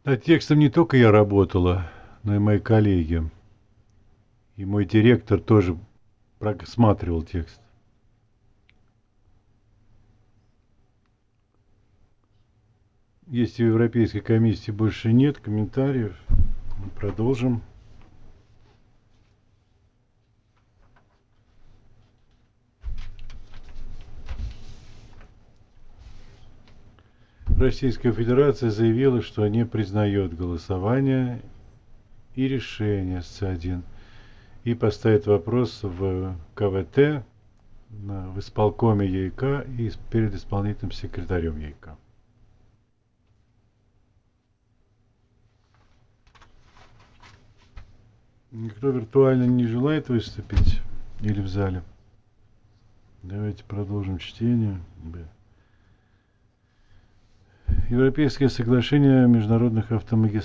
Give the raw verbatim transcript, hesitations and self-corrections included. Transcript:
Над текстом не только я работала, но и мои коллеги. И мой директор тоже просматривал текст. Если у Европейской комиссии больше нет комментариев, мы продолжим. Российская Федерация заявила, что не признает голосование и решение эс цэ один и поставит вопрос в ка вэ тэ, в исполкоме е и ка и перед исполнительным секретарем е и ка. Никто виртуально не желает выступить или в зале? Давайте продолжим чтение. Европейское соглашение о международных автомагистралях.